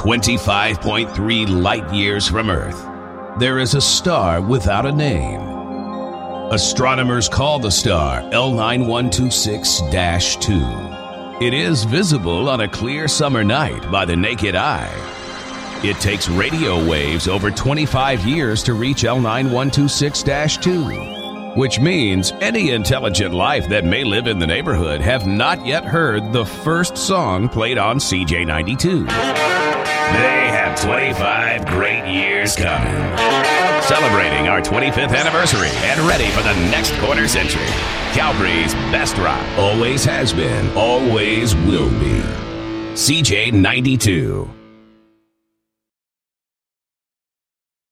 25.3 light years from Earth, there is a star without a name. Astronomers call the star L9126-2. It is visible on a clear summer night by the naked eye. It takes radio waves over 25 years to reach L9126-2, which means any intelligent life that may live in the neighborhood have not yet heard the first song played on CJ92. They have 25 great years coming. Celebrating our 25th anniversary and ready for the next quarter century. Calgary's best rock always has been, always will be. CJ92.